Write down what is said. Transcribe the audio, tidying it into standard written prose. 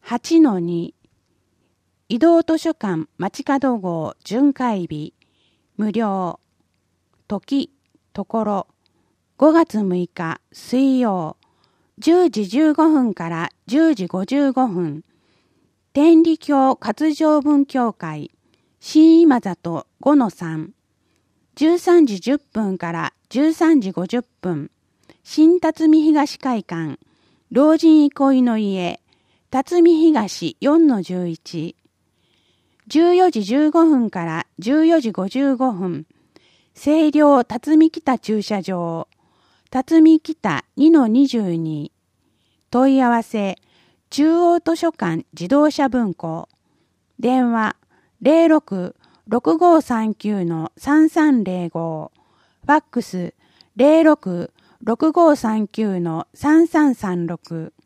8-2 移動図書館街角号巡回日無料時ところ5月6日水曜10時15分から10時55分天理教活上文教会新今里 5-3 13時10分から13時50分新辰巳東会館老人憩いの家辰巳東 4-11 14時15分から14時55分清涼辰巳北駐車場辰巳北 2-22 問い合わせ中央図書館自動車文庫電話 06-6539-3305 ファックス 06-6539-3336